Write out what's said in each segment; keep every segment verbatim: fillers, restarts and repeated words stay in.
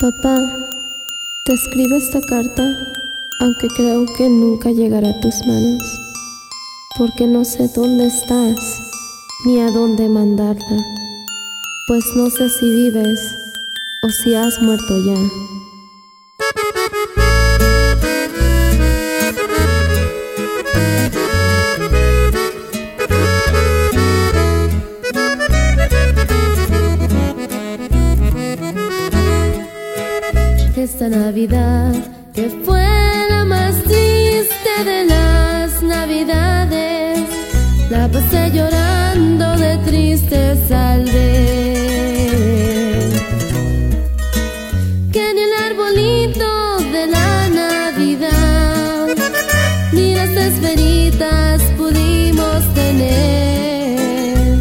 Papá, te escribo esta carta, aunque creo que nunca llegará a tus manos, porque no sé dónde estás, ni a dónde mandarla, pues no sé si vives o si has muerto ya. Esta Navidad, que fue la más triste de las Navidades, la pasé llorando de tristeza al ver que ni el arbolito de la Navidad ni las esferitas pudimos tener,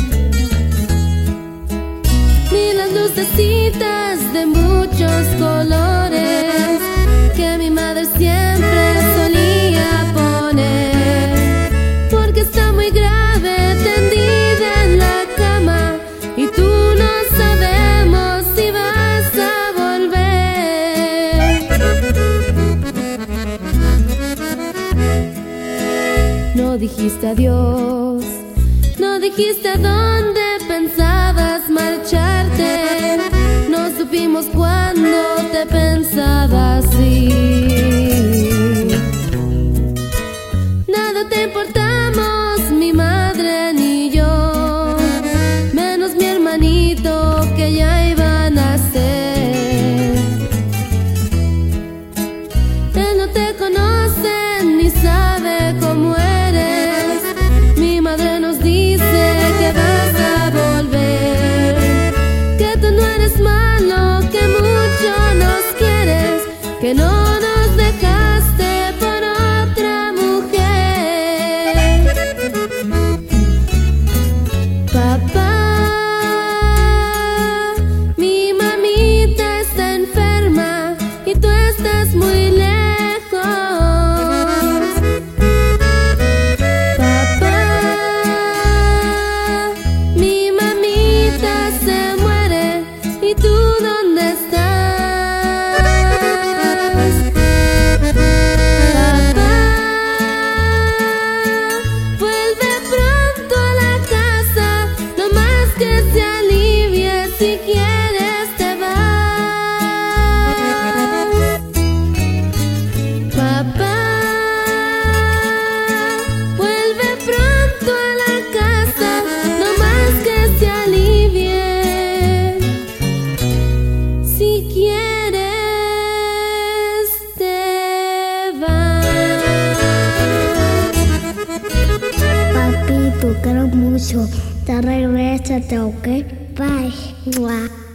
ni las lucecitas de muchos colores que mi madre siempre solía poner, porque está muy grave tendida en la cama y tú no sabemos si vas a volver. No dijiste adiós, no dijiste a dónde pensabas marcharte, no supimos cuándo te pensabas ir. Nada te importamos, mi madre ni yo, menos mi hermanito que ya iba a nacer. Él no te conoce ni sabe cómo eres, mi madre nos dice que vas a volver, que tú no eres malo, que mucho nos quieres, que no nos dejaste por otra mujer. Papá, mi mamita está enferma y tú estás muy lejos. Papá, mi mamita se muere y tú ¿dónde estás? Si quieres te vas, papá, vuelve pronto a la casa, no más que se alivie. Si quieres te vas. Papi, te quiero mucho, te regreso, ¿ok? Bye. Mua.